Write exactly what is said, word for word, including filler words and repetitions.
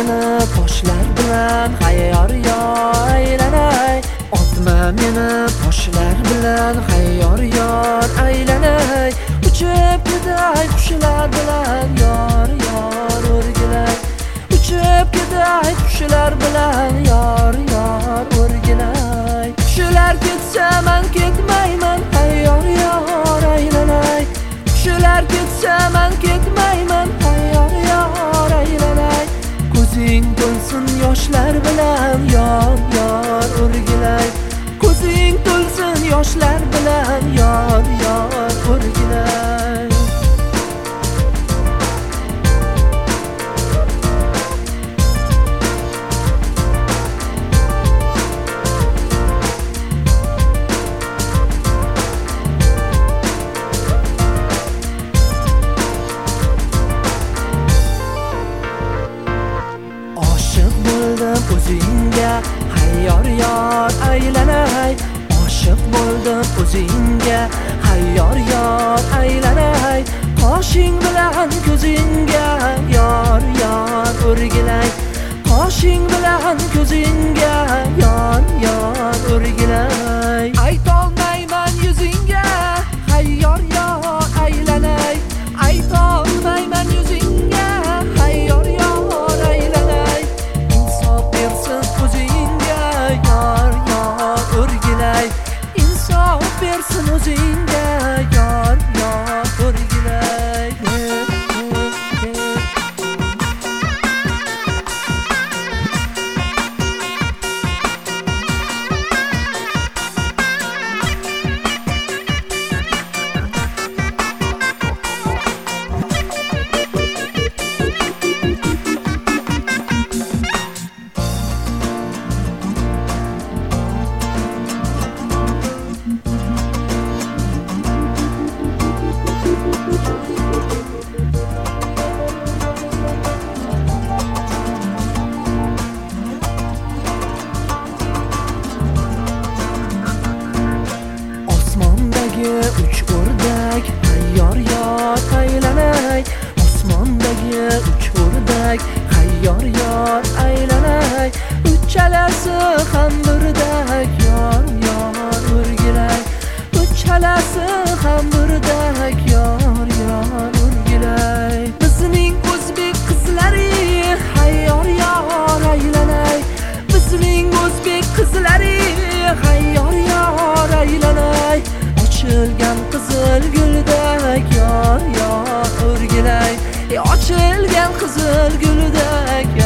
meni toshlar bilan hayyor yor aylanay. Otma meni toshlar bilan hayyor yor aylanay. Uchib ketay qushlar bilan yor yor o'rgilay. Uchib ketay qushlar bilan yor yor o'rgilay. Qushlar ketsa men ketmayman hayyor yor aylanay. Qushlar ketsa men ketmayman hayyor yor aylanay. Ko'zing to'lsin yoshlar bilan yor yor o'rgilay. Ko'zing to'lsin yoshlar bilan yor yor o'rgilay. O'zingga hayyor yor aylanay. Oshiq bo'ldim o'zingga hayyor yor aylanay. Qoshing bilan ko'zingga yor yor o'rgilay. Qoshing bilan ko'zingga yor yor o'rgilay. Aytolmayman yuzingga hayyor yor aylanay. Aytolmayman yuzingga hayyor yor aylanay. Insof bersin o'zingga yor yor o'rgilay. Insof bersin o'zingga yor yor o'rgilay. Uch o'rdak hayyor yor aylanay. Osmondagi uch o'rdak hayyor yor aylanay. Uchalasi ham birdak yor yor o'rgilay. Uchalasi ham birdak yor yor o'rgilay. Bizning o'zbek qizlari hayyor yor aylanay. Bizning o'zbek qizlari hayyor yor aylanay. Ochilgan qizil guldek yor yor o'rgilay. Ochilgan qizil guldek